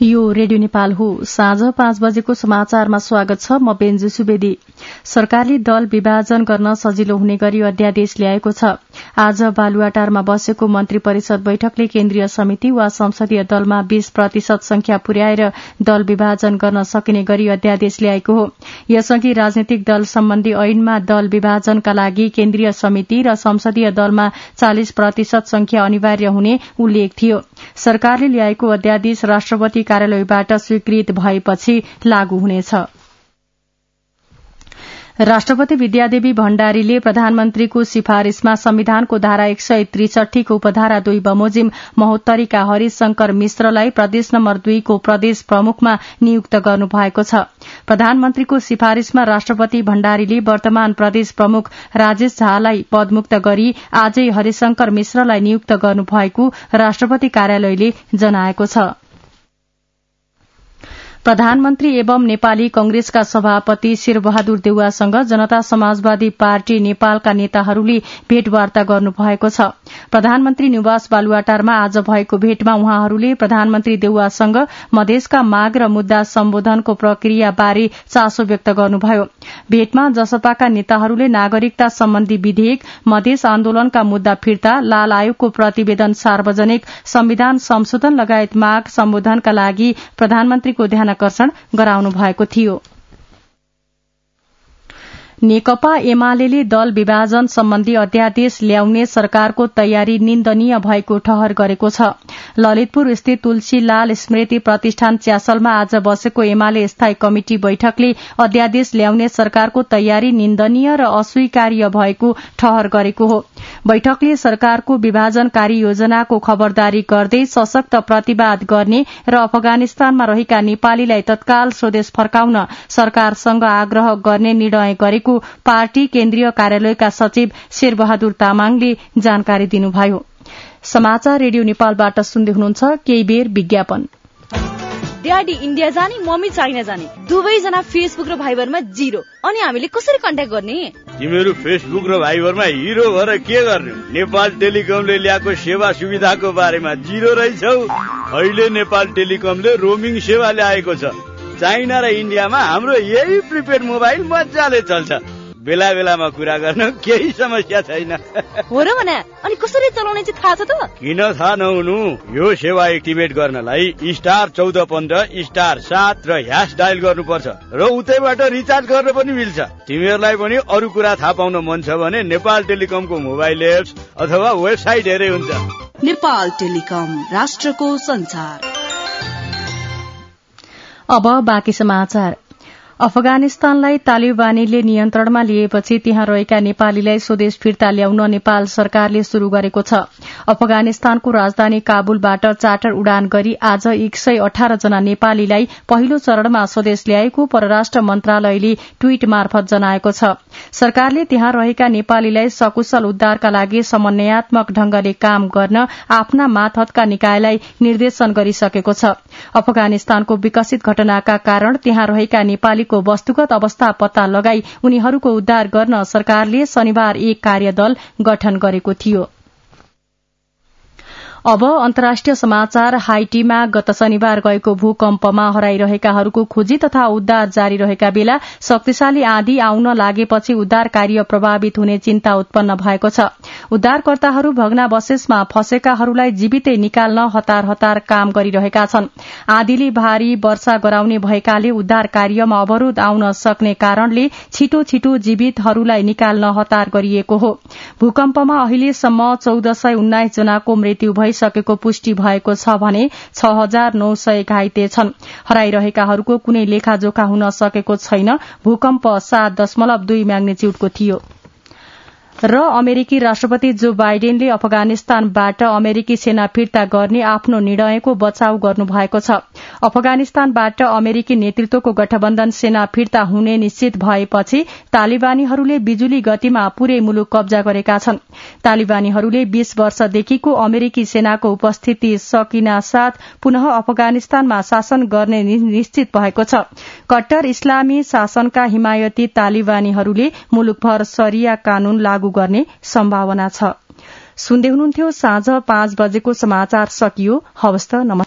यो रेडियो नेपाल हो। साँझ 5 बजेको समाचारमा स्वागत छ। म बेन्जु सुवेदी। सरकारले दल विभाजन गर्न सजिलो हुने गरी अध्यादेश ल्याएको छ। आज बालुवाटारमा बसेको मन्त्री परिषद बैठकले केन्द्रीय समिति वा संसदीय दलमा 20% संख्या पुर्याएर दल विभाजन गर्न सकिने गरी अध्यादेश ल्याएको हो। यसअघि राजनीतिक दल सम्बन्धी ऐनमा दल विभाजनका लागि केन्द्रीय समिति र संसदीय दलमा 40% संख्या अनिवार्य हुने उल्लेख थियो। सरकारले ल्याएको अध्यादेश राष्ट्रपति कार्यालयबाट स्वीकृत भएपछि लागू हुनेछ। राष्ट्रपति विद्यादेवी भण्डारीले प्रधानमन्त्रीको सिफारिशमा संविधानको धारा 163 को उपधारा 2 बमोजिम महोत्तरीका हरिशंकर मिश्रलाई प्रदेश नम्बर 2 को प्रदेश प्रमुखमा नियुक्त गर्नुभएको छ। प्रधानमन्त्रीको सिफारिशमा राष्ट्रपति भण्डारीले वर्तमान प्रदेश प्रमुख राजेश झालाई पदमुक्त गरी आजै हरिशंकर मिश्रलाई नियुक्त गर्नुभएको राष्ट्रपति कार्यालयले जनाएको छ। प्रधानमन्त्री एवं नेपाली कंग्रेसका सभापति शेरबहादुर देउवासँग जनता समाजवादी पार्टी नेपालका नेताहरूले भेटवार्ता गर्नुभएको छ। प्रधानमन्त्री निवास बालुवाटारमा आज भएको भेटमा उहाँहरूले प्रधानमन्त्री देउवासँग मधेसका माग र मुद्दा सम्बोधनको प्रक्रियाबारे चासो व्यक्त गर्नुभयो। भेटमा जसपाका नेताहरूले नागरिकता सम्बन्धी विधेयक, मधेस आन्दोलनका मुद्दा फिर्ता, लाल आयोगको प्रतिवेदन सार्वजनिक, संविधान संशोधन लगायत माग सम्बोधनका लागि प्रधानमन्त्रीको ध्यानाकर्षण गराउनु भएको थियो। नेकपा एमाले दल विभाजन सम्बन्धी अध्यादेश ल्याउने सरकारको तयारी निन्दनीय भएको ठहर गरेको छ। ललितपुर स्थित तुलसीलाल स्मृति प्रतिष्ठान च्यासलमा आज बसेको एमाले स्थायी कमिटी बैठकले अध्यादेश ल्याउने सरकारको तयारी निन्दनीय र अस्वीकार्य भएको ठहर गरेको हो। बैठकले सरकारको विभाजनकारी योजनाको खबरदारी गर्दै सशक्त प्रतिवाद गर्ने र अफगानिस्तानमा रहेका नेपालीलाई तत्काल स्वदेश फर्काउन सरकारसँग आग्रह गर्ने निर्णय गरेको पार्टी केन्द्रीय कार्यालयका सचिव शेरबहादुर तामाङले जानकारी दिनुभयो। समाचार रेडियो नेपालबाट सुन्दै हुनुहुन्छ। केही बेर विज्ञापन। ड्याडी इन्डिया जाने, मम्मी चाइना जाने, दुवैजना फेसबुक र भाइबरमा 0। अनि हामीले कसरी कन्ट्याक्ट गर्ने? तिमीहरू फेसबुक र भाइबरमा हिरो भएर के गर्ने? नेपाल टेलिकमले ल्याएको सेवा सुविधाको बारेमा 0 रहेछौ। अहिले नेपाल टेलिकमले रोमिङ सेवा ल्याएको छ। चाइना र इन्डियामा हाम्रो यही प्रिपेड मोबाइल मजाले चल्छ। बेला बेलामा कुरा गर्न केही समस्या छैन। हो र भने अनि कसरी चलाउने चाहिँ थाहा छ त? किन थाहा नहुनु? यो सेवा एक्टिभेट गर्नलाई *1415 *7 र # डायल गर्नुपर्छ र उतैबाट रिचार्ज गर्न पनि मिल्छ। तिमीहरूलाई पनि अरू कुरा थाहा पाउन मन छ भने नेपाल टेलिकमको मोबाइल एप्स अथवा वेबसाइट हेरे हुन्छ। नेपाल टेलिकम, राष्ट्रको संचार। अब बाँकी समाचार। अफगानिस्तानलाई तालिबानीले नियन्त्रणमा लिएपछि त्यहाँ रहेका नेपालीलाई स्वदेश फिर्ता ल्याउन नेपाल सरकारले शुरू गरेको छ। अफगानिस्तानको राजधानी काबुलबाट चार्टर उडान गरी आज 118 जना नेपालीलाई पहिलो चरणमा स्वदेश ल्याएको परराष्ट्र मन्त्रालयले ट्वीट मार्फत जनाएको छ। सरकारले त्यहाँ रहेका नेपालीलाई सकुशल उद्धारका लागि समन्वयात्मक ढंगले काम गर्न आफ्ना मातहतका निकायलाई निर्देशन गरिसकेको छ। अफगानिस्तानको विकसित घटनाका कारण त्यहाँ रहेका नेपाली वस्तुगत अवस्था पत्ता लगाई उनीहरूको उद्धार गर्न सरकारले शनिबार एक कार्यदल गठन गरेको थियो। अब अन्तर्राष्ट्रिय समाचार। हाइटीमा गत शनिबार गएको भूकम्पमा हराइरहेकाहरूको खोजी तथा उद्धार जारी रहेका बेला शक्तिशाली आँधी आउन लागेपछि उद्धार कार्य प्रभावित हुने चिन्ता उत्पन्न भएको छ। उद्धारकर्ताहरू भग्नावशेषमा फँसेकाहरूलाई जीवितै निकाल्न हतार हतार काम गरिरहेका छन्। आँधीले भारी वर्षा गराउने भएकाले उद्धार कार्यमा अवरोध आउन सक्ने कारणले छिटो छिटो जीवितहरूलाई निकाल्न हतार गरिएको हो। भूकम्पमा अहिलेसम्म 1419 जनाको मृत्यु सकेको पुष्टि भएको छ भने 6900 घाइते छन्। हराइरहेकाहरूको कुनै लेखाजोखा हुन सकेको छैन। भूकम्प 7.2 म्याग्निच्युडको थियो। र अमेरिकी राष्ट्रपति जो बाइडेनले अफगानिस्तानबाट अमेरिकी सेना फिर्ता गर्ने आफ्नो निर्णयको बचाउ गर्नुभएको छ। अफगानिस्तानबाट अमेरिकी नेतृत्वको गठबन्धन सेना फिर्ता हुने निश्चित भएपछि तालिबानीहरूले बिजुली गतिमा पूरै मुलुक कब्जा गरेका छन्। तालिबानीहरूले 20 वर्षदेखिको अमेरिकी सेनाको उपस्थिति सकिनासाथ पुनः अफगानिस्तानमा शासन गर्ने निश्चित भएको छ। कट्टर इस्लामी शासनका हिमायती तालिबानीहरूले मुलुकभर शरिया कानून लागू गर्ने सम्भावना छ। सुन्दै हुनुहुन्थ्यो साँझ 5 बजेको समाचार सकियो। हवस् त, नमस्कार।